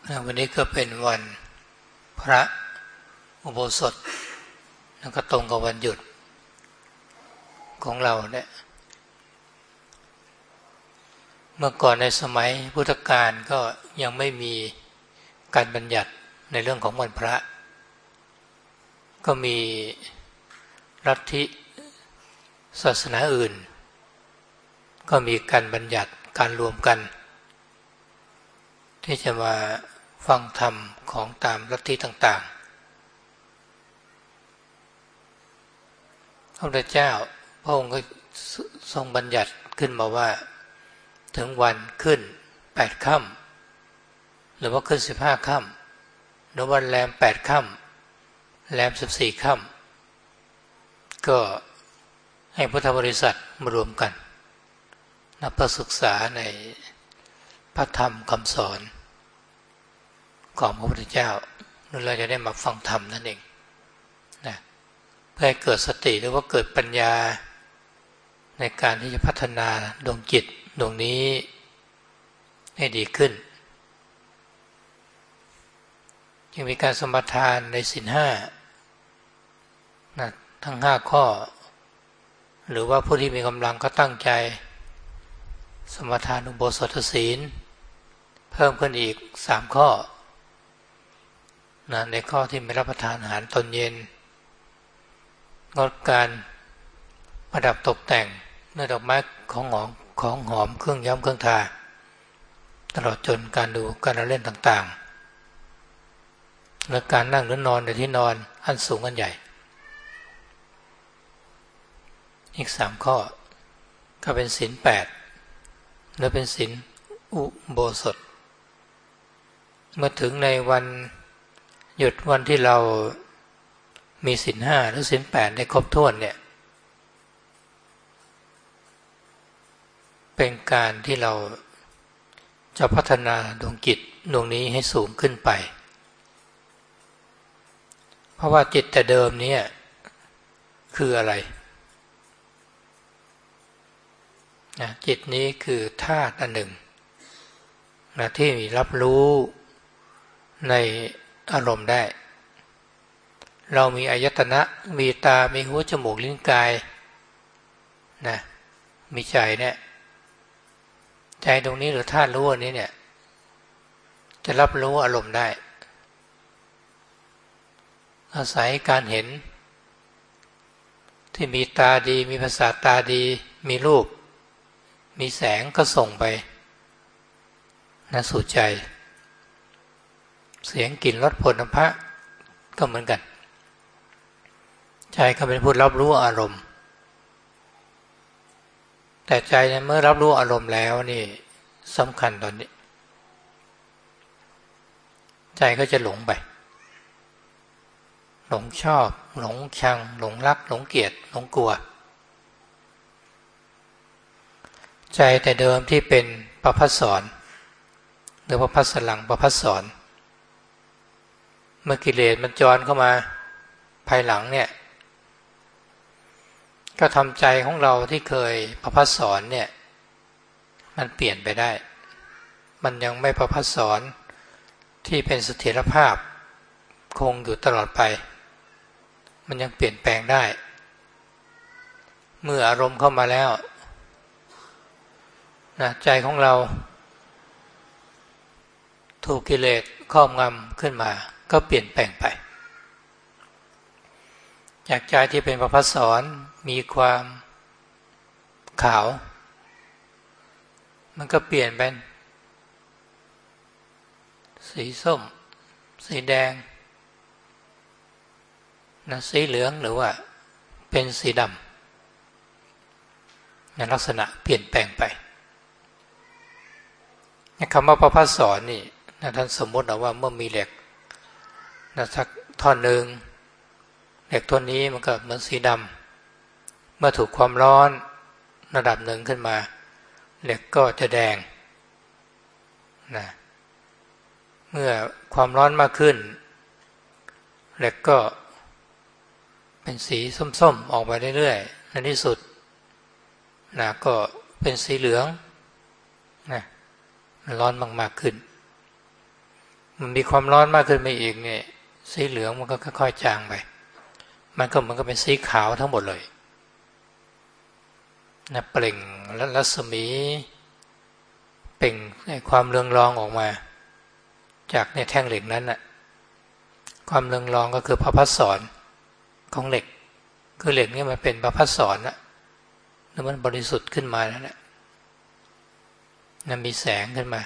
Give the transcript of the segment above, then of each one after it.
วันนี้ก็เป็นวันพระอุโบสถแล้วก็ตรงกับวันหยุดของเราเนี่ยเมื่อก่อนในสมัยพุทธกาลก็ยังไม่มีการบัญญัติในเรื่องของวันพระก็มีลัทธิศาสนาอื่นก็มีการบัญญัติการรวมกันที่จะมาฟังธรรมของตามลัทธิต่างๆพระพุทธเจ้าพระองค์ก็ทรงบัญญัติขึ้นมาว่าถึงวันขึ้น8ค่ำหรือว่าขึ้น15ค่ำหรือวันแรม8ค่ำแรม14ค่ำก็ให้พุทธบริษัทมารวมกันนับประศึกษาในพระธรรมคำสอนของพระพุทธเจ้าเราจะได้มาฟังธรรมนั่นเองนะเพื่อให้เกิดสติหรือว่าเกิดปัญญาในการที่จะพัฒนาดวงจิตดวงนี้ให้ดีขึ้นจึงมีการสมทานในศีล5นะทั้ง5ข้อหรือว่าผู้ที่มีกำลังก็ตั้งใจสมทานอุโบสถศีลเพิ่มขึ้นอีก3ข้อนะในข้อที่ไม่รับประทานอาหารตอนเย็นงดการประดับตกแต่งด้วยดอกไม้ของหอมเครื่องย้อมเครื่องทาตลอดจนการดูการเล่นต่างๆและการนั่งหรือนอนในที่นอนอันสูงอันใหญ่อีก3ข้อก็เป็นศีล8และเป็นศีลอุโบสถเมื่อถึงในวันหยุดวันที่เรามีศีล5หรือศีล8ได้ครบถ้วนเนี่ยเป็นการที่เราจะพัฒนาดวงจิตดวงนี้ให้สูงขึ้นไปเพราะว่าจิตแต่เดิมนี้คืออะไรนะจิตนี้คือธาตุอันหนึ่งนะที่รับรู้ในอารมณ์ได้เรามีอายตนะมีตามีหูจมูกลิ้นกายนะมีใจเนี่ยใจตรงนี้หรือธาตุรู้อันนี้เนี่ยจะรับรู้อารมณ์ได้อาศัยการเห็นที่มีตาดีมีประสาทตาดีมีรูปมีแสงก็ส่งไปนะสู่ใจเสียงกลิ่นรสผลพระก็เหมือนกันใจก็เป็นผู้รับรู้อารมณ์แต่ใจเมื่อรับรู้อารมณ์แล้วนี่สำคัญตอนนี้ใจก็จะหลงไปหลงชอบหลงชังหลงรักหลงเกลียดหลงกลัวใจแต่เดิมที่เป็นประภัสสรหรือประภัสสลังประภัสสรเมื่อกิเลสมันจรเข้ามาภายหลังเนี่ยก็ทำใจของเราที่เคยประภัสสรเนี่ยมันเปลี่ยนไปได้มันยังไม่ประภัสสรที่เป็นเสถียรภาพคงอยู่ตลอดไปมันยังเปลี่ยนแปลงได้เมื่ออารมณ์เข้ามาแล้วนะใจของเราถูกกิเลสครอบงำขึ้นมาก็เปลี่ยนแปลงไปจากใจที่เป็นประภัสสรมีความขาวมันก็เปลี่ยนเป็นสีส้มสีแดงนะสีเหลืองหรือว่าเป็นสีดำในลักษณะเปลี่ยนแปลงไปคำว่าประภัสสรนี่นะท่านสมมติเอาว่าเมื่อมีเหล็กนะสักท่อนหนึ่งเหล็กท่อนนี้มันก็เหมือนสีดำเมื่อถูกความร้อนระดับหนึ่งขึ้นมาเหล็กก็จะแดงนะเมื่อความร้อนมากขึ้นเหล็กก็เป็นสีส้มๆออกไปเรื่อยๆในที่สุดนะก็เป็นสีเหลืองนะร้อนมากๆขึ้นมันมีความร้อนมากขึ้นไปอีกเนี่ยสีเหลืองมันก็ค่อยๆจางไปมันก็เหมือนกับเป็นสีขาวทั้งหมดเลยนะเปล่งและรัศมีเปล่งความเรืองรองออกมาจากในแท่งเหล็กนั้นน่ะความเรืองรองก็คือพระพัสสรของเหล็กคือเหล็กนี่มันเป็นพระพัสสรนะแล้วมันบริสุทธิ์ขึ้นมาแล้วนะมีแสงขึ้นมา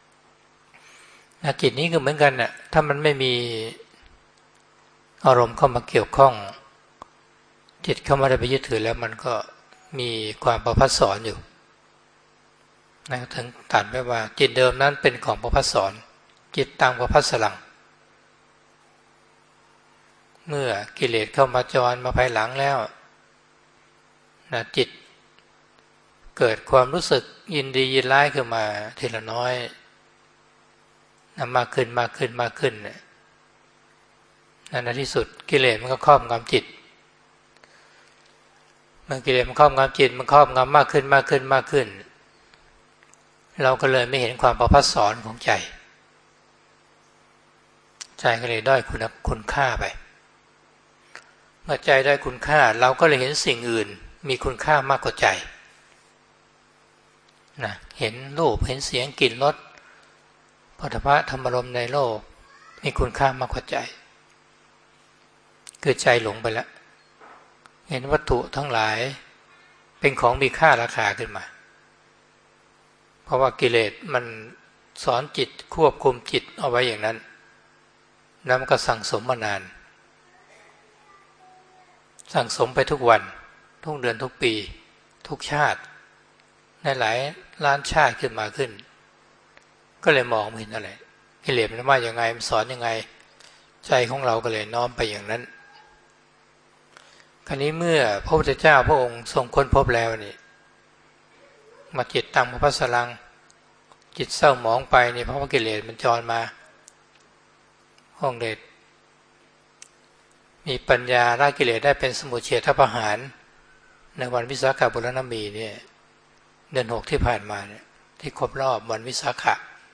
จิตนี้ก็เหมือนกันน่ะถ้ามันไม่มีอารมณ์เข้ามาเกี่ยวข้องจิตเข้ามาได้ไปยึดถือแล้วมันก็มีความประภัสสรอยู่นะถึงตัดไว้ว่าจิตเดิมนั้นเป็นของประภัสสรจิตตังประภัสสลังเมื่อกิเลสเข้ามาจรมาภายหลังแล้วนะจิตเกิดความรู้สึกยินดียินร้ายขึ้นมาทีละน้อยนะมากขึ้นมากขึ้นมากขึ้นนั่นในที่สุดกิเลสมันก็ครอบงำจิตเมื่อกิเลสมันครอบงำจิตมันครอบงำมากขึ้นมากขึ้นมากขึ้นเราก็เลยไม่เห็นความประภัสสรของใจก็เลยด้อยคุณค่าไปเมื่อใจได้คุณค่าเราก็เลยเห็นสิ่งอื่นมีคุณค่ามากกว่าใจนะเห็นรูปเห็นเสียงกลิ่นรสโผฏฐัพพะธรรมารมณ์ในโลกมีคุณค่ามากกว่าใจคือใจหลงไปแล้วเห็นวัตถุทั้งหลายเป็นของมีค่าราคาขึ้นมาเพราะว่ากิเลสมันสอนจิตควบคุมจิตเอาไว้อย่างนั้นแล้วมันก็สั่งสมมานานสั่งสมไปทุกวันทุกเดือนทุกปีทุกชาติในหลายล้านชาติขึ้นมาขึ้นก็เลยมองไม่เห็นอะไรกิเลสมันว่ายังไงมันสอนยังไงใจของเราก็เลยน้อมไปอย่างนั้นคราวนี้เมื่อพระพุทธเจ้าพระองค์ทรงค้นพบแล้วนี่มาจิตตังพระพัสสลังจิตเศร้าหมองไปนี่เพราะว่ากิเลสมันจรมาห้องเดชมีปัญญาละกิเลสได้เป็นสมุจเฉทประหารในวันวิสาขบุรณมีเนี่ยเดือน 6ที่ผ่านมาเนี่ยที่ครบรอบวันวิสาขะ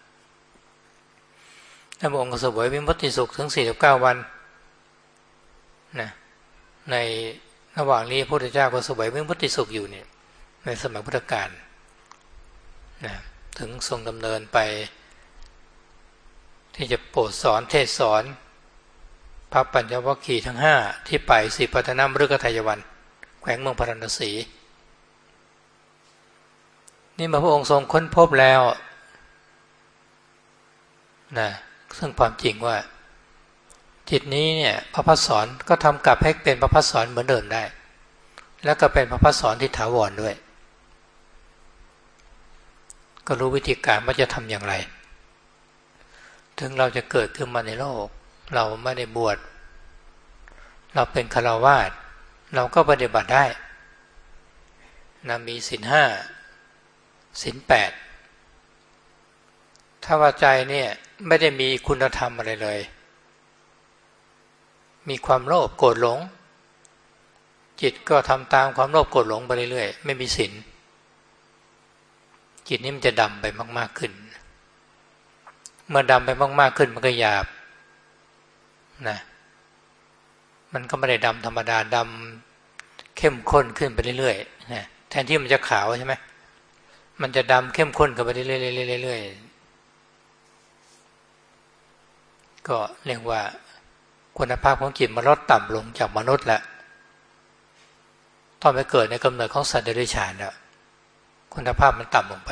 พระองค์ก็เสวยวิมุตติสุขถึง49วันนะในระหว่างนี้พระพุทธเจ้าก็เสวยวิมุตติสุขอยู่เนี่ยในสมัยพุทธกาลนะถึงทรงดำเนินไปที่จะโปรดสอนเทศสอนพระปัญจวัคคีย์ทั้ง5ที่ไปสิปัฏนมฤคทายวันแขวงเมืองพาราณสีนี่พระองค์ทรงค้นพบแล้วนะซึ่งความจริงว่าจิตนี้เนี่ยพระพัสสรก็ทำกลับให้เป็นพระพัสสรเหมือนเดิมได้แล้วก็เป็นพระพัสสรที่ถาวรด้วยก็รู้วิธีการว่าจะทำอย่างไรถึงเราจะเกิดขึ้นมาในโลกเราไม่ได้บวชเราเป็นฆราวาสเราก็ปฏิบัติได้นะมีศีล 5ศีล 8ถ้าว่าใจเนี่ยไม่ได้มีคุณธรรมอะไรเลยมีความโลภโกรธหลงจิตก็ทำตามความโลภโกรธหลงไปเรื่อยๆไม่มีศีลจิตนี้มันจะดำไปมากๆขึ้นเมื่อดำไปมากๆขึ้นมันก็หยาบนะมันก็ไม่ได้ดำธรรมดาดำเข้มข้นขึ้นไปเรื่อยๆนะแทนที่มันจะขาวใช่ไหมมันจะดำเข้มข้นขึ้นไปเรื่อยๆก็เรียกว่าคุณภาพของจิตมันลดต่ำลงจากมนุษย์แล้วตอนไปเกิดในกำเนิดของสัตว์เดรัจฉานแล้วคุณภาพมันต่ำลงไป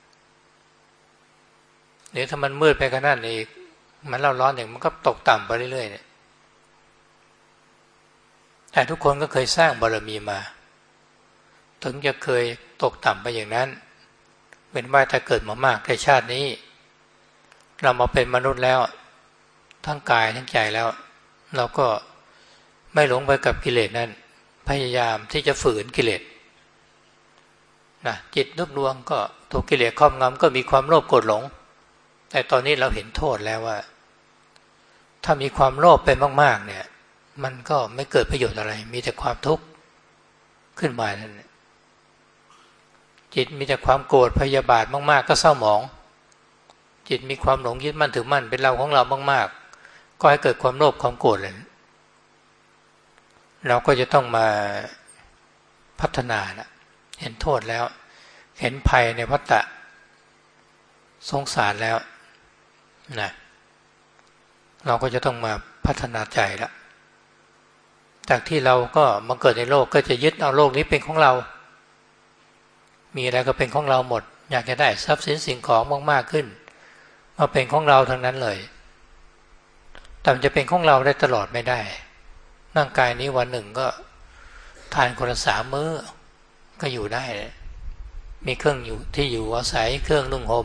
เดี๋ยวถ้ามันมืดไปขนาดนี้มันร้อนอย่างมันก็ตกต่ำไปเรื่อยๆเนี่ยแต่ทุกคนก็เคยสร้างบารมีมาถึงจะเคยตกต่ำไปอย่างนั้นเป็นว่าถ้าเกิดมามากในชาตินี้เรามาเป็นมนุษย์แล้วทั้งกายทั้งใจแล้วเราก็ไม่หลงไปกับกิเลสนั้นพยายามที่จะฝืนกิเลสนะจิตทุกดวงก็ถูกกิเลสครอบงำก็มีความโลภโกรธหลงแต่ตอนนี้เราเห็นโทษแล้วว่าถ้ามีความโลภไปมากๆเนี่ยมันก็ไม่เกิดประโยชน์อะไรมีแต่ความทุกข์ขึ้นมานั่นจิตมีแต่ความโกรธพยาบาทมากๆก็เศร้าหมองจิตมีความหลงยึดมั่นถือมั่นเป็นเราของเรามากๆก็ให้เกิดความโลภความโกรธเลยเราก็จะต้องมาพัฒนานะเห็นโทษแล้วเห็นภัยในวัฏฏะสงสารแล้วนะเราก็จะต้องมาพัฒนาใจละจากที่เราก็มาเกิดในโลกก็จะยึดเอาโลกนี้เป็นของเรามีอะไรก็เป็นของเราหมดอยากจะได้ทรัพย์สินสิ่งของมากๆขึ้นมาเป็นของเราทั้งนั้นเลยแต่มันจะเป็นของเราได้ตลอดไม่ได้ร่างกายนี้วันหนึ่งก็ทานคนละ3 มื้อก็อยู่ได้มีเครื่องอยู่ที่อยู่อาศัยเครื่องนุ่งห่ม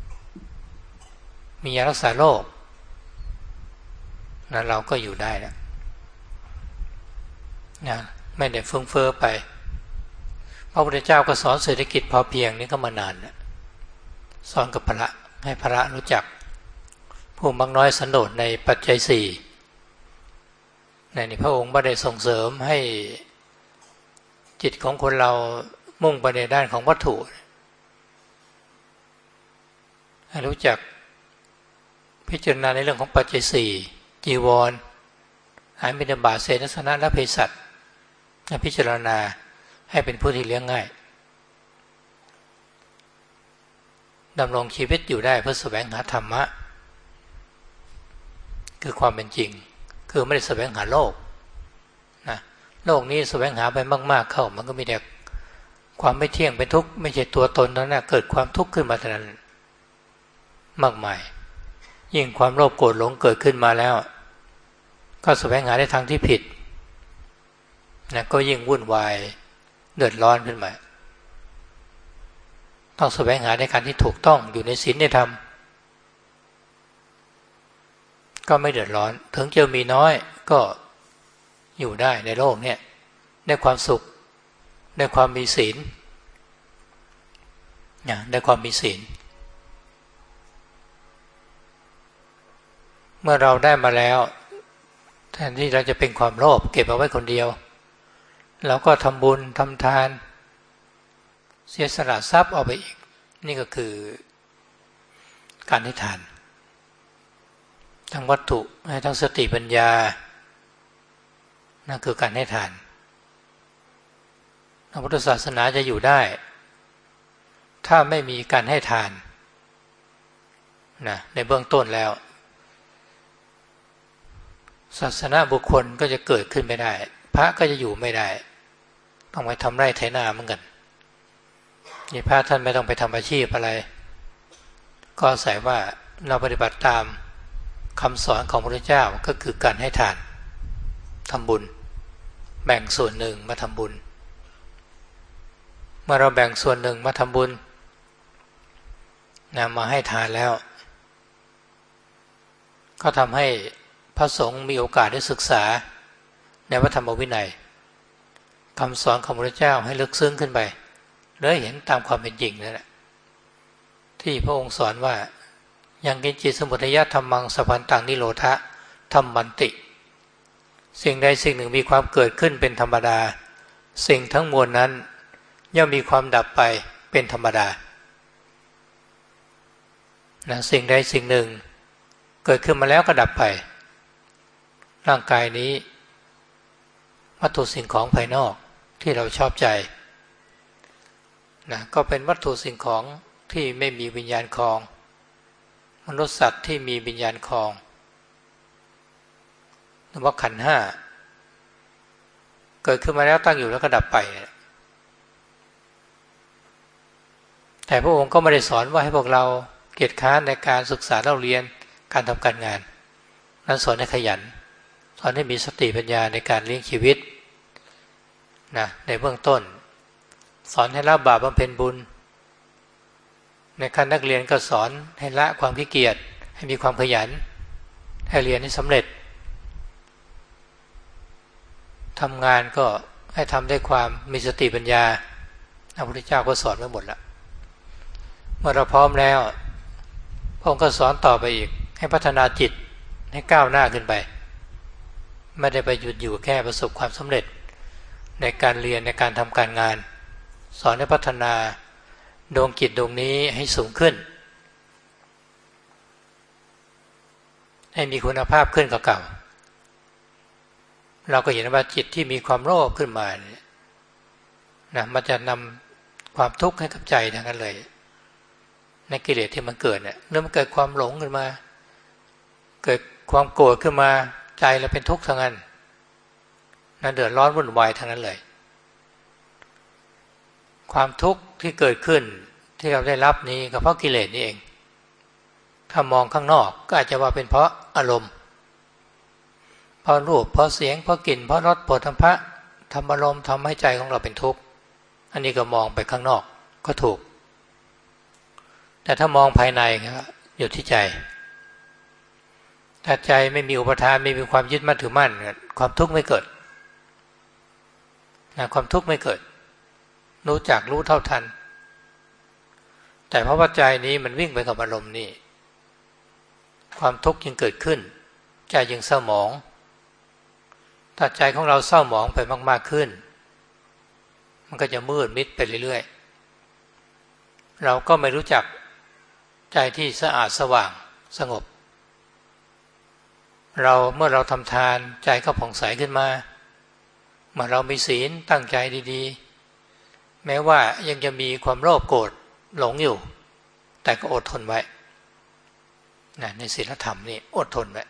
มียารักษาโรคนั้นเราก็อยู่ได้แล้วนะไม่ได้ฟุ้งเฟ้อไปพระพุทธเจ้าก็สอนเศรษฐกิจพอเพียงนี่ก็มานานนะสอนกับพระให้พระรู้จักผู้มักน้อยสันโดษในปัจจัย4ในพระองค์ไม่ได้ส่งเสริมให้จิตของคนเรามุ่งไปในด้านของวัตถุให้รู้จักพิจารณาในเรื่องของปัจจัย4จีวรอาหารบิณฑบาตเสนาสนะและเภสัชพิจารณาให้เป็นผู้ที่เลี้ยงง่ายดำรงชีวิตอยู่ได้เพื่อแสวงหาธรรมะคือความเป็นจริงคือไม่ได้แสวงหาโลกนะโลกนี้แสวงหาไปมากๆเข้ามันก็มีแต่ความไม่เที่ยงเป็นทุกข์ไม่ใช่ตัวตนนั้นนะเกิดความทุกข์ขึ้นมาเท่านั้นมากมายยิ่งความโลภโกรธหลงเกิดขึ้นมาแล้วก็แสวงหาในทางที่ผิดนะก็ยิ่งวุ่นวายเดือดร้อนขึ้นมาต้องแสวงหาในการที่ถูกต้องอยู่ในศีลในธรรมก็ไม่เดือดร้อนถึงจะมีน้อยก็อยู่ได้ในโลกเนี่ยได้ความสุขได้ความมีศีลนะได้ความมีศีลเมื่อเราได้มาแล้วแทนที่เราจะเป็นความโลภเก็บเอาไว้คนเดียวเราก็ทำบุญทำทานเสียสละทรัพย์เอาไปอีกนี่ก็คือการให้ทานทั้งวัตถุให้ทั้งสติปัญญานั่นคือการให้ทานพระพุทธศาสนาจะอยู่ได้ถ้าไม่มีการให้ทานนะในเบื้องต้นแล้วศาสนาบุคคลก็จะเกิดขึ้นไม่ได้พระก็จะอยู่ไม่ได้ต้องไปทำไร่ไถนาเหมือนกันนี่พระท่านไม่ต้องไปทำอาชีพอะไรก็อาศัยว่าเราปฏิบัติตามคำสอนของพระพุทธเจ้าก็คือการให้ทานทำบุญแบ่งส่วนหนึ่งมาทำบุญเมื่อเราแบ่งส่วนหนึ่งมาทำบุญนำมาให้ทานแล้วก็ทำให้พระสงฆ์มีโอกาสได้ศึกษาในพระธรรมวินัยคำสอนของพระพุทธเจ้าให้ลึกซึ้งขึ้นไปเลยเห็นตามความเป็นจริงนั่นแหละที่พระองค์สอนว่ายังกินจิตสมุทัยธรรมังสัพพันตังนิโรธะธรรมันติสิ่งใดสิ่งหนึ่งมีความเกิดขึ้นเป็นธรรมดาสิ่งทั้งมวลนั้นย่อมมีความดับไปเป็นธรรมดานะสิ่งใดสิ่งหนึ่งเกิดขึ้นมาแล้วก็ดับไปร่างกายนี้วัตถุสิ่งของภายนอกที่เราชอบใจนะก็เป็นวัตถุสิ่งของที่ไม่มีวิญญาณครองมนุษย์สัตว์ที่มีวิญญาณครองหรือว่าขันธ์ 5เกิดขึ้นมาแล้วตั้งอยู่แล้วก็ดับไปแต่พระองค์ก็ไม่ได้สอนว่าให้พวกเราเกียจคร้านในการศึกษาเล่าเรียนการทำการงานนั้นสอนให้ขยันสอนให้มีสติปัญญาในการเลี้ยงชีวิตนะในเบื้องต้นสอนให้ละบาปบำเพ็ญบุญในขั้นนักเรียนก็สอนให้ละความขี้เกียจให้มีความขยันให้เรียนให้สำเร็จทำงานก็ให้ทำด้วยความมีสติปัญญาพระพุทธเจ้าก็สอนไว้หมดแล้วเมื่อเราพร้อมแล้วพระองค์ก็สอนต่อไปอีกให้พัฒนาจิตให้ก้าวหน้าขึ้นไปไม่ได้ไปหยุดอยู่แค่ประสบความสำเร็จในการเรียนในการทำการงานสอนให้พัฒนาดวงจิตดวงนี้ให้สูงขึ้นให้มีคุณภาพขึ้นกว่าเก่าเราก็เห็นว่าจิตที่มีความโลภขึ้นมาเนี่ยนะมันจะนำความทุกข์ให้กับใจทั้งนั้นเลยในกิเลสที่มันเกิดเนี่ยเมื่อมันเกิดความหลงขึ้นมาเกิดความโกรธขึ้นมาใจเราเป็นทุกข์ทั้งนั้นเดือดร้อนวุ่นวายทั้งนั้นเลยความทุกข์ที่เกิดขึ้นที่เราได้รับนี้ก็เพราะกิเลสนี่เองถ้ามองข้างนอกก็อาจจะว่าเป็นเพราะอารมณ์เพราะรูปเพราะเสียงเพราะกลิ่นเพราะรสโผฏฐัพพะธรรมอารมณ์ทำให้ใจของเราเป็นทุกข์อันนี้ก็มองไปข้างนอกก็ถูกแต่ถ้ามองภายในก็อยู่ที่ใจถ้าใจไม่มีอุปทานไม่มีความยึดมั่นถือมั่นความทุกข์ไม่เกิดความทุกข์ไม่เกิดรู้จักรู้เท่าทันแต่เพราะว่าใจนี้มันวิ่งไปกับอารมณ์นี่ความทุกข์จึงเกิดขึ้นใจจึงเศร้าหมองถ้าใจของเราเศร้าหมองไปมากๆขึ้นมันก็จะมืดมิดไปเรื่อยๆเราก็ไม่รู้จักใจที่สะอาดสว่างสงบเมื่อเราทำทานใจก็ผ่องใสขึ้นมาเมื่อเรามีศีลตั้งใจดีๆแม้ว่ายังจะมีความโลภโกรธหลงอยู่แต่ก็อดทนไว้ในศีลธรรมนี่อดทนไว้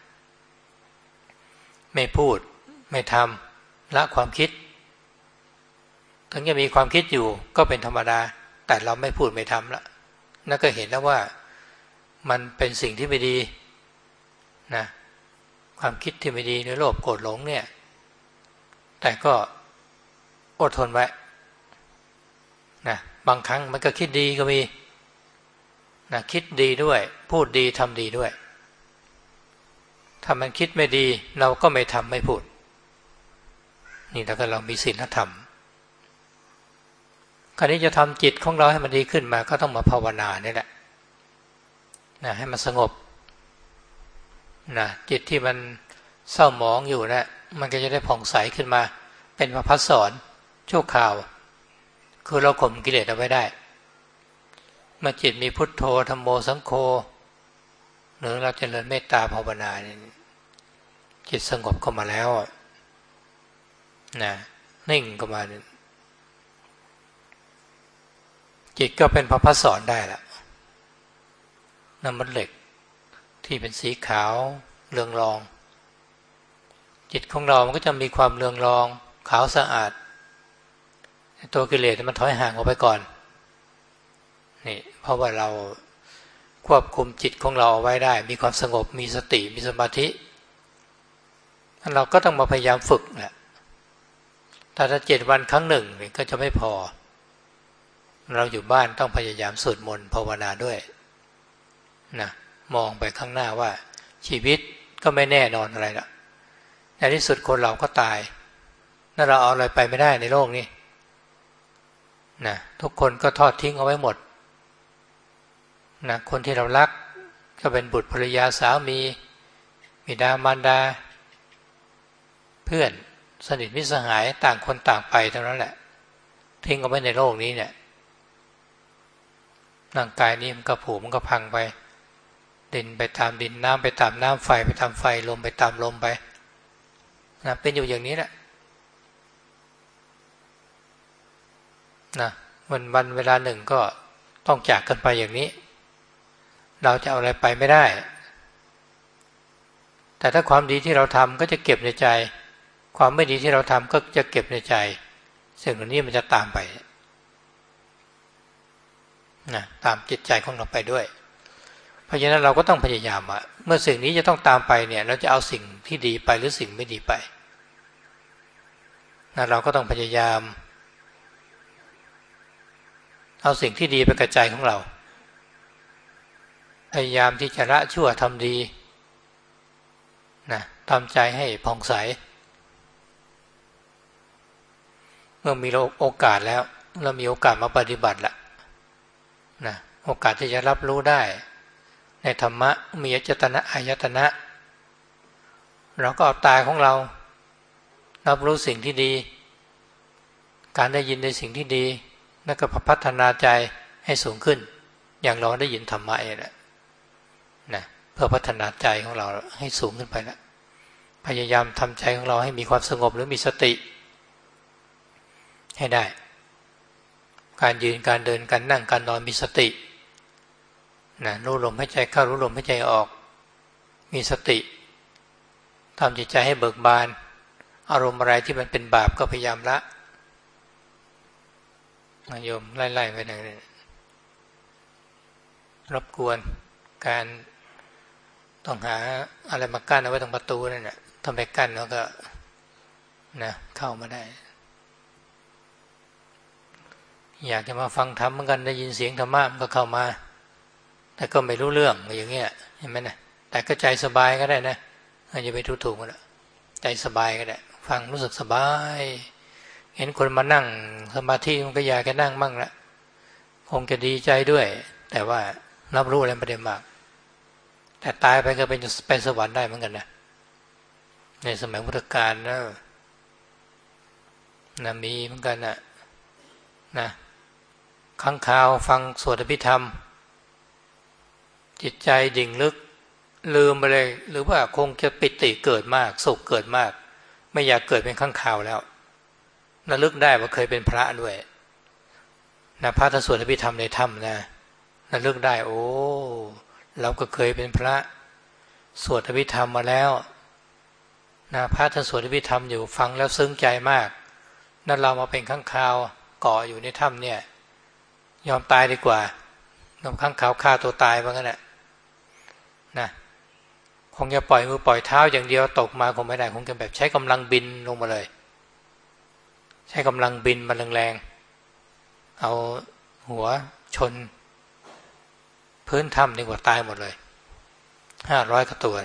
ไม่พูดไม่ทำละความคิดถึงจะมีความคิดอยู่ก็เป็นธรรมดาแต่เราไม่พูดไม่ทำละนั่นก็เห็นแล้วว่ามันเป็นสิ่งที่ไม่ดีนะความคิดที่ไม่ดีในโลภโกรธหลงเนี่ยแต่ก็อดทนไว้นะบางครั้งมันก็คิดดีก็มีนะคิดดีด้วยพูดดีทำดีด้วยถ้ามันคิดไม่ดีเราก็ไม่ทำไม่พูดนี่แล้วก็เรามีศีลธรรมคราวนี้จะทำจิตของเราให้มันดีขึ้นมาก็ต้องมาภาวนานี่แหละนะให้มันสงบนะจิตที่มันเศร้าหมองอยู่นะมันก็จะได้ผ่องใสขึ้นมาเป็นประภัสสรชั่วคราวคือเราข่มกิเลสเอาไว้ได้เมื่อจิตมีพุทโธธัมโมสังโฆหรือเราเจริญเมตตาภาวนาเนี่ยจิตสงบเข้ามาแล้วนะนิ่งเข้ามาจิตก็เป็นประภัสสรได้ละน้ำมันเหล็กที่เป็นสีขาวเรืองรองจิตของเรามันก็จะมีความเรืองรองขาวสะอาดตัวกิเลสมันถอยห่างออกไปก่อนนี่เพราะว่าเราควบคุมจิตของเราเอาไว้ได้มีความสงบมีสติมีสมาธิเราก็ต้องมาพยายามฝึกแหละแต่ถ้า7 วันครั้งหนึ่งก็จะไม่พอเราอยู่บ้านต้องพยายามสวดมนต์ภาวนาด้วยนะมองไปข้างหน้าว่าชีวิตก็ไม่แน่นอนอะไรละในที่สุดคนเราก็ตายนั่นเราเอาอะไรไปไม่ได้ในโลกนี้นะทุกคนก็ทอดทิ้งเอาไว้หมดนะคนที่เรารักก็เป็นบุตรภรรยาสามีบิดามารดาเพื่อนสนิทมิตรสหายต่างคนต่างไปเท่านั้นแหละทิ้งเอาไว้ในโลกนี้เนี่ยร่างกายนี้มันก็ผุมันก็พังไปดินไปตามดินน้ำไปตามน้ำไฟไปตามไฟลมไปตามลมไปนะเป็นอยู่อย่างนี้แหละนะวันเวลาหนึ่งก็ต้องจากกันไปอย่างนี้เราจะเอาอะไรไปไม่ได้แต่ถ้าความดีที่เราทำก็จะเก็บในใจความไม่ดีที่เราทำก็จะเก็บในใจสิ่งเหล่านี้มันจะตามไปนะตามจิตใจของเราไปด้วยเพราะฉะนั้นเราก็ต้องพยายามเมื่อสิ่งนี้จะต้องตามไปเนี่ยเราจะเอาสิ่งที่ดีไปหรือสิ่งไม่ดีไปนะเราก็ต้องพยายามเอาสิ่งที่ดีไปกระจายของเราพยายามที่จะละชั่วทำดีนะทำใจให้ผ่องใสเมื่อมีโอกาสแล้วเรามีโอกาสมาปฏิบัติละนะโอกาสที่จะรับรู้ได้ในธรรมะมีอายตนะเราก็เอาตาของเรารับรู้สิ่งที่ดีการได้ยินในสิ่งที่ดีแล้วก็พัฒนาใจให้สูงขึ้นอย่างเราได้ยินธรรมะนี่แหละนะเพื่พื่อพัฒนาใจของเราให้สูงขึ้นไปแล้วพยายามทำใจของเราให้มีความสงบหรือมีสติให้ได้การยืนการเดินการนั่งการนอนมีสตินะรู้ลมหายใจเข้ารู้ลมหายใจออกมีสติทำจิตใจให้เบิกบานอารมณ์อะไรที่มันเป็นบาปก็พยายามละโยมไล่ๆไปหน่อยรบกวนการต้องหาอะไรมากั้นเอาไว้ตรงประตูนั่นแหละทำไปกั้นแล้วก็นะเข้ามาได้อยากจะมาฟังธรรมเหมือนกันได้ยินเสียงธรรมะมันก็เข้ามาแต่ก็ไม่รู้เรื่องอย่างเงี้ยเห็นไหมนะแต่ก็ใจสบายก็ได้นะอย่าไปทุถูกมันละใจสบายก็ได้ฟังรู้สึกสบายเห็นคนมานั่งสมาธิมันก็อยากจะนั่งมั่งละคงจะดีใจด้วยแต่ว่ารับรู้อะไรไม่ได้มากแต่ตายไปก็เป็นไปสวรรค์ได้เหมือนกันนะในสมัยพุทธกาลนะมีเหมือนกันนะค้างคาวฟังสวดอภิธรรมจิตใจดิ่งลึกลืมไปเลยหรือว่าคงจะปิติเกิดมากสุขเกิดมากไม่อยากเกิดเป็นค้างคาวแล้วระลึกได้ว่าเคยเป็นพระด้วยนะพระสวดอภิธรรมในถ้ำนะระลึกได้โอ้เราก็เคยเป็นพระสวดอภิธรรมมาแล้วนะพระท่านสวดอภิธรรมอยู่ฟังแล้วซึ้งใจมากนั่นเรามาเป็นค้างคาวเกาะอยู่ในถ้ำเนี่ยยอมตายดีกว่าน้ำค้างคาวฆ่าตัวตายว่างั้นนะคงจะปล่อยมือปล่อยเท้าอย่างเดียวตกมาคงไม่ได้คงจะแบบใช้กำลังบินลงมาเลยใช้กำลังบินมาแรงๆเอาหัวชนพื้นถ้ำดีกว่าตายหมดเลย500กว่าตัว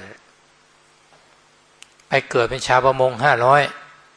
ไปเกิดเป็นชาวประมง500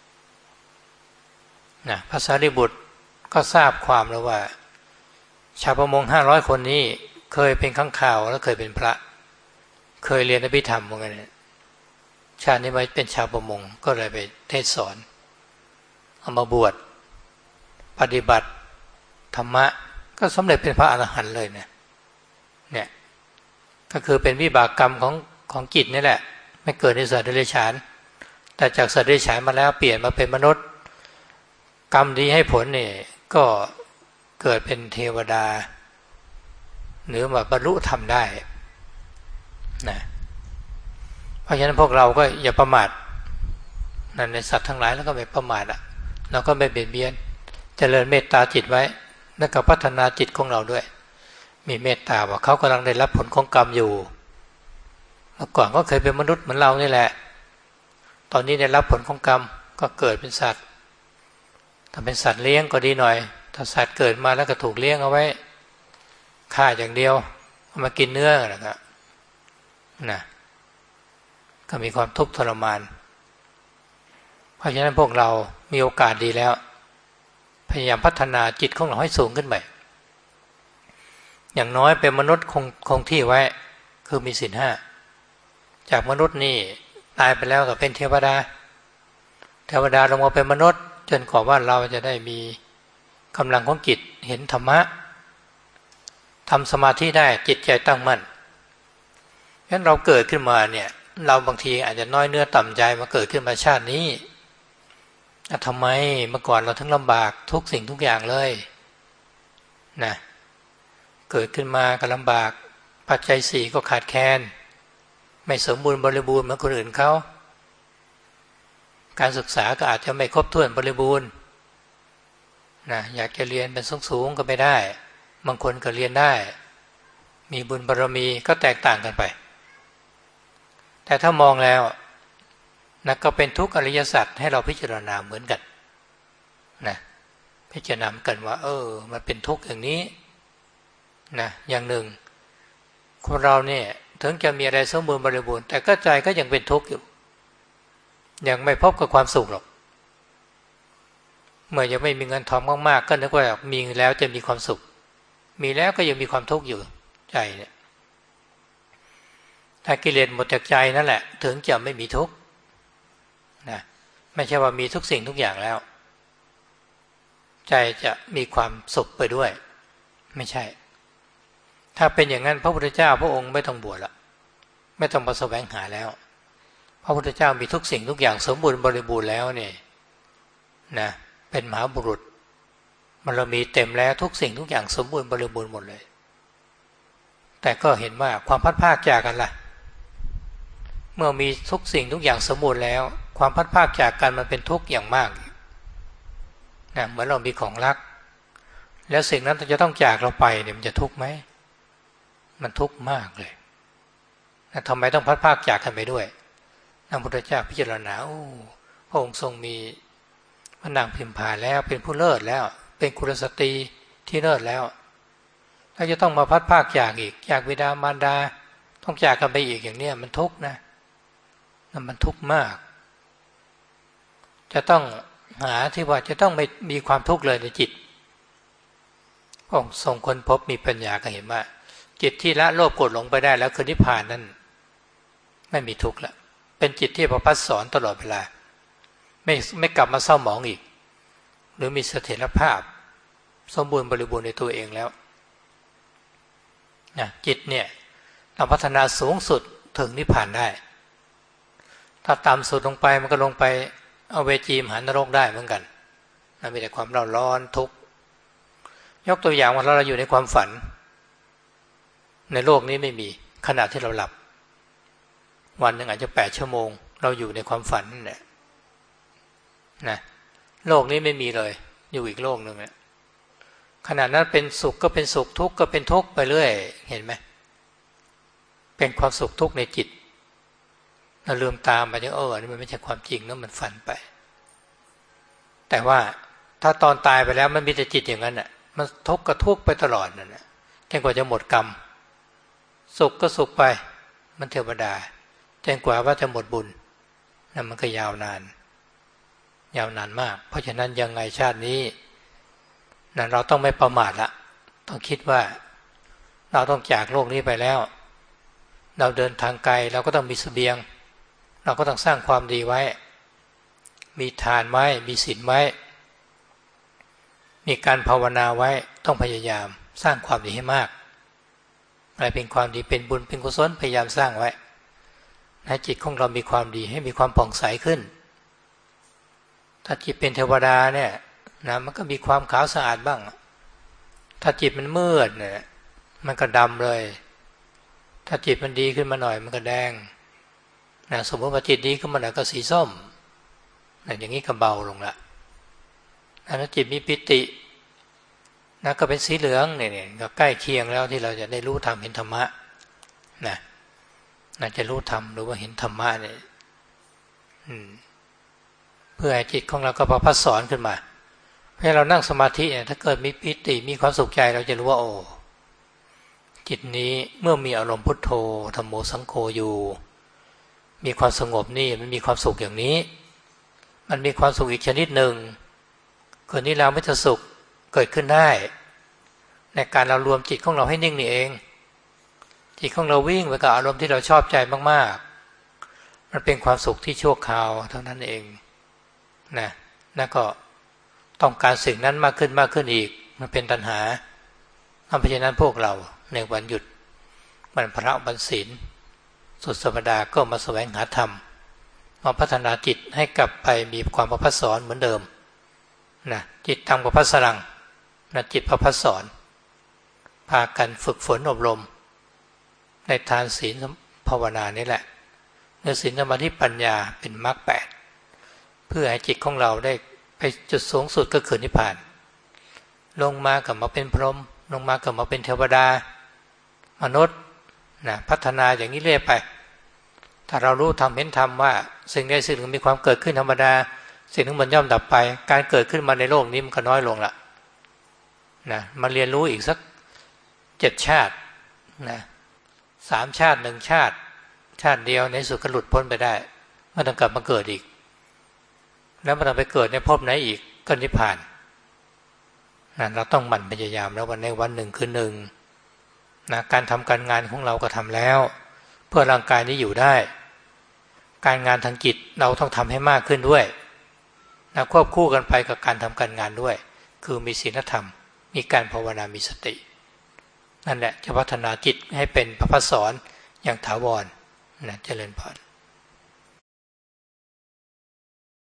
นะพระสารีบุตรก็ทราบความแล้วว่าชาวประมง500คนนี้เคยเป็นค้างคาวและเคยเป็นพระเคยเรียนอภิธรรมเหมือนกันชาตินี้มาเป็นชาวประมงก็เลยไปเทศสอนเอามาบวชปฏิบัติธรรมะก็สำเร็จเป็นพระอรหันต์เลยเนี่ยก็คือเป็นวิบากกรรมของจิตนี่แหละไม่เกิดในสัตว์เดรัจฉานแต่จากสัตว์เดรัจฉานมาแล้วเปลี่ยนมาเป็นมนุษย์กรรมดีให้ผลนี่ก็เกิดเป็นเทวดาหรือมาบรรลุธรรมได้นะเพราะฉะนั้นพวกเราก็อย่าประมาทนั่นในสัตว์ทั้งหลายแล้วก็ไม่ประมาทเราก็ไม่เบียดเบียนเจริญเมตตาจิตไว้แล้วก็พัฒนาจิตของเราด้วยมีเมตตาว่าเขากำลังได้รับผลของกรรมอยู่เมื่อก่อนก็เคยเป็นมนุษย์เหมือนเรานี่แหละตอนนี้ได้รับผลของกรรมก็เกิดเป็นสัตว์ถ้าเป็นสัตว์เลี้ยงก็ดีหน่อยถ้าสัตว์เกิดมาแล้วก็ถูกเลี้ยงเอาไว้ฆ่าอย่างเดียวเอามากินเนื้อนะครับก็มีความทุกข์ทรมานเพราะฉะนั้นพวกเรามีโอกาสดีแล้วพยายามพัฒนาจิตของเราให้สูงขึ้นไปอย่างน้อยเป็นมนุษย์คงที่ไว้คือมีศีล5จากมนุษย์นี่ตายไปแล้วก็เป็นเทวดาลงมาเป็นมนุษย์จนกว่าว่าเราจะได้มีกำลังของจิตเห็นธรรมะทำสมาธิได้จิตใจตั้งมั่นงั้นเราเกิดขึ้นมาเนี่ยเราบางทีอาจจะน้อยเนื้อต่ำใจมาเกิดขึ้นมาชาตินี้ทำไมเมื่อก่อนเราทั้งลำบากทุกสิ่งทุกอย่างเลยนะเกิดขึ้นมาก็ลำบากปัจจัย4ก็ขาดแคลนไม่สมบูรณ์บริบูรณ์เหมือนคนอื่นเขาการศึกษาก็อาจจะไม่ครบถ้วนบริบูรณ์นะอยากจะเรียนเป็นสูงๆก็ไม่ได้บางคนก็เรียนได้มีบุญบารมีก็แตกต่างกันไปแต่ถ้ามองแล้วนะก็เป็นทุกข์อริยสัจให้เราพิจารณาเหมือนกันนะพิจารณากันว่ามันเป็นทุกข์อย่างนี้นะอย่างหนึ่งคนเราเนี่ยถึงจะมีอะไรสมบูรณ์บริบูรณ์แต่ก็ใจก็ยังเป็นทุกข์อยู่ยังไม่พบกับความสุขหรอกเมื่อยังไม่มีเงินทองมากๆก็นึกว่ามีแล้วจะมีความสุขมีแล้วก็ยังมีความทุกข์อยู่ใจเนี่ยถ้ากิเลสหมดจากใจนั่นแหละถึงจะไม่มีทุกข์นะไม่ใช่ว่ามีทุกสิ่งทุกอย่างแล้วใจจะมีความสุขไปด้วยไม่ใช่ถ้าเป็นอย่างนั้นพระพุทธเจ้าพระองค์ไม่ต้องบวชละไม่ต้องมาแสวงหาแล้วพระพุทธเจ้ามีทุกสิ่งทุกอย่างสมบูรณ์บริบูรณ์แล้วเนี่ยนะเป็นมหาบุรุษมันเรามีเต็มแล้วทุกสิ่งทุกอย่างสมบูรณ์บริบูรณ์หมดเลยแต่ก็เห็นว่าความพัดภาคจากกันล่ะเมื่อมีทุกสิ่งทุกอย่างสมบูรณ์แล้วความพัดภาคจากกันมันเป็นทุกข์อย่างมากนะเหมือนเรามีของรักแล้วสิ่งนั้นจะต้องจากเราไปเนี่ยมันจะทุกข์ไหมมันทุกข์มากเลยนะทำไมต้องพัดภาคจากกันไปด้วยพระพุทธเจ้าพิจารณาพระองค์ทรงมีพระนางพิมพาแล้วเป็นผู้เลิศแล้วเป็นกุลสตรีที่เลิศแล้วถ้าจะต้องมาพัดภาคจากอีกจากบิดามารดาต้องจากกันไปอีกอย่างเนี้ยมันทุกข์นะมันทุกข์มากจะต้องหาที่ว่าจะต้องไม่มีความทุกข์เลยในจิตพระองค์ทรงค้นพบมีปัญญาก็เห็นว่าจิตที่ละโลภโกรธหลงไปได้แล้วคือนิพพานนั้นไม่มีทุกข์ละเป็นจิตที่ประพัสสอนตลอดเวลาไม่กลับมาเศร้าหมองอีกหรือมีเสถียรภาพสมบูรณ์บริบูรณ์ในตัวเองแล้วนะจิตเนี่ยเราพัฒนาสูงสุดถึงนิพพานได้ถ้าต่ำสุดลงไปมันก็ลงไปเอาเวจีมหานรกได้เหมือนกันนะมีแต่ความร้อนทุกข์ยกตัวอย่างว่าเราอยู่ในความฝันในโลกนี้ไม่มีขณะที่เราหลับวันหนึ่งอาจจะ8 ชั่วโมงเราอยู่ในความฝันนั่นแหละนะโลกนี้ไม่มีเลยอยู่อีกโลกหนึ่งเนี่ยขณะนั้นเป็นสุขก็เป็นสุขทุกข์ก็เป็นทุกข์ไปเรื่อยเห็นไหมเป็นความสุขทุกข์ในจิตเราลืมตามไปจะอันนี้มันไม่ใช่ความจริงนะมันฝันไปแต่ว่าถ้าตอนตายไปแล้วมันมีแต่จิตอย่างนั้นน่ะมันทุกข์ก็ทุกข์ไปตลอดนั่นแหละจนกว่าจะหมดกรรมสุขก็สุขไปมันเทวดาจนกว่าว่าจะหมดบุญนั่นมันก็ยาวนานมากเพราะฉะนั้นยังไงชาตินี้นั่นเราต้องไม่ประมาทละต้องคิดว่าเราต้องจากโลกนี้ไปแล้วเราเดินทางไกลเราก็ต้องมีเสบียงเราก็ต้องสร้างความดีไว้มีทานไว้มีศีลไว้มีการภาวนาไว้ต้องพยายามสร้างความดีให้มากอะไรเป็นความดีเป็นบุญเป็นกุศลพยายามสร้างไว้ให้จิตของเรามีความดีให้มีความผ่องใสขึ้นถ้าจิตเป็นเทวดาเนี่ยนะมันก็มีความขาวสะอาดบ้างถ้าจิตมันมืดเนี่ยมันก็ดำเลยถ้าจิตมันดีขึ้นมาหน่อยมันก็แดงนะสมมติว่าจิตดีขึ้นมาหน่อยก็สีส้มนะอย่างนี้ก็เบาลงละถ้าจิตมีปิตินะก็เป็นสีเหลืองเนี่ยก็ใกล้เคียงแล้วที่เราจะได้รู้ธรรมเห็นธรรมะนะจะรู้ธรรมหรือว่าเห็นธรรมะเนี่ยเพื่อให้จิตของเราก็ประพัสสอนขึ้นมาเมื่อเรานั่งสมาธิเนี่ยถ้าเกิดมีปิติมีความสุขใจเราจะรู้ว่าจิตนี้เมื่อมีอารมณ์พุทโธธัมโมสังโฆอยู่มีความสงบนี่มันมีความสุขอย่างนี้มันมีความสุขอีกชนิดหนึ่งเกิดนี้เราไม่จะสุขเกิดขึ้นได้ในการเรารวมจิตของเราให้นิ่งนี่เองจิตของเราวิ่งไปกับอารมณ์ที่เราชอบใจมากๆมันเป็นความสุขที่ชั่วคราวเท่านั้นเองนะแล้วก็ต้องการสิ่งนั้นมากขึ้นอีกมันเป็นตัณหาเพราะฉะนั้นพวกเราในวันหยุดวันพระวันศีลสุดสัปดาห์ก็มาแสวงหาธรรมมาพัฒนาจิตให้กลับไปมีความประภัสสอนเหมือนเดิมนะจิตทำประภัสสรังนะจิตประภัสสอนพากันฝึกฝนอบรมในทานศีลภาวนานี่แหละในศีลสมาธิปัญญาเป็นมรรค8เพื่อให้จิตของเราได้ไปจุดสูงสุดก็คือนิพพานลงมากลับมาเป็นพรหมลงมากลับมาเป็นเทวดามนุษย์นะพัฒนาอย่างนี้เรื่อยไปถ้าเรารู้ธรรมเห็นธรรมว่าสิ่งใดสิ่งหนึ่งมีความเกิดขึ้นธรรมดาสิ่งนึงมันย่อมดับไปการเกิดขึ้นมาในโลกนี้มันก็น้อยลงละนะมาเรียนรู้อีกสัก7 ชาตินะ3 ชาติ1 ชาติเดียวในสุดก็หลุดพ้นไปได้ไม่ต้องกลับมาเกิดอีกแล้วไม่ต้องไปเกิดในภพไหนอีกก็นิพพานนะเราต้องหมั่นพยายามแล้ววันในวันหนึ่งคือหนึ่งนะการทำการงานของเราก็ทำแล้วเพื่อร่างกายนี้อยู่ได้การงานทางจิตเราต้องทำให้มากขึ้นด้วยนะควบคู่กันไปกับการทำการงานด้วยคือมีศีลธรรมมีการภาวนามีสตินั่นแหละจะพัฒนาจิตให้เป็นพระพัสสรอย่างถาวรนะเจริญพร